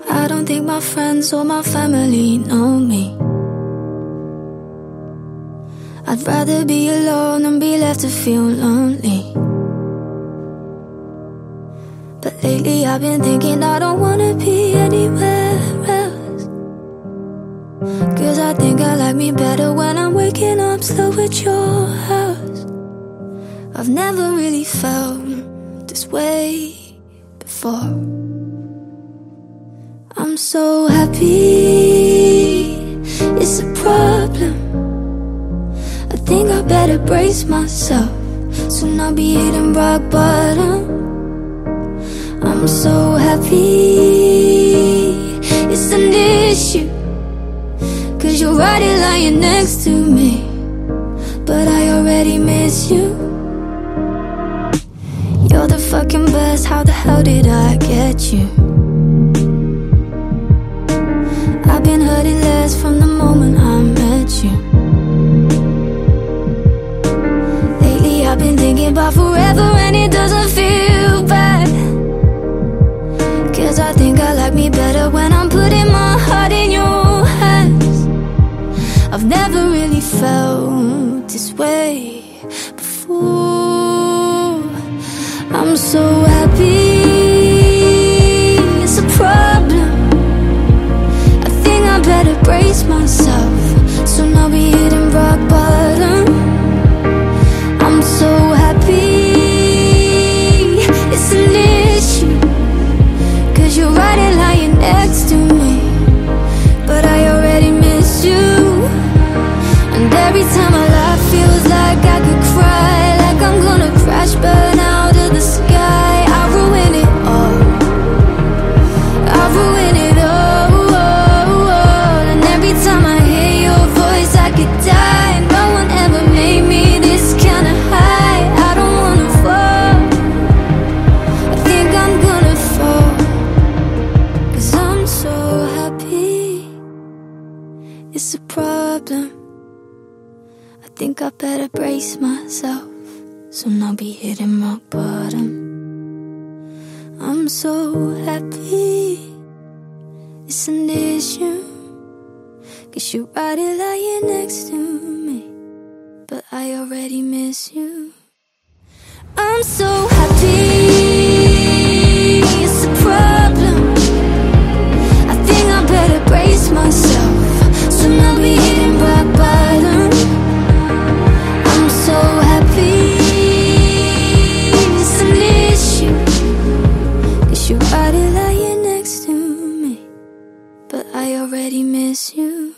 I don't think my friends or my family know me. I'd rather be alone than be left to feel lonely. But lately I've been thinking I don't wanna be anywhere else, 'cause I think I like me better when I'm waking up slow at your house. I've never really felt this way before. I'm so happy, it's a problem. I think I better brace myself, soon I'll be hitting rock bottom. I'm so happy, it's an issue, 'cause you're right here lying next to me, but I already miss you. You're the fucking best, how the hell did I get you? I've been hurting less from the moment I met you. Lately I've been thinking about forever and it doesn't feel bad, 'cause I think I like me better when I'm putting my heart in your hands. I've never really felt this way before. I'm so happy, it's a problem. I think I better brace myself, soon I'll be hitting rock bottom. I'm so happy, it's an issue, 'cause you're right here lying next to me, but I already miss you. And every time I laugh feels like I could cry, like I'm gonna crash, burn out of the sky. I ruin it all, I ruin it all. And every time I hear your voice I could die. No one ever made me this kind of high. I don't wanna fall, I think I'm gonna fall, 'cause I'm so happy, it's a problem. I think I better brace myself, soon I'll be hitting rock bottom. I'm so happy, it's an issue, 'cause you're right here lying next to me, but I already miss you. I'm so happy, it's a problem. I think I better brace myself, soon I'll be hitting rock bottom. I'm so happy, it's an issue, 'cause you're right here lying next to me, but I already miss you.